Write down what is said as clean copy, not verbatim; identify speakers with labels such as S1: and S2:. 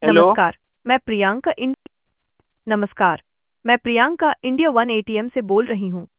S1: Hello.
S2: नमस्कार। मैं प्रियंका इन नमस्कार। मैं प्रियंका इंडिया वन एटीएम से बोल रही हूँ।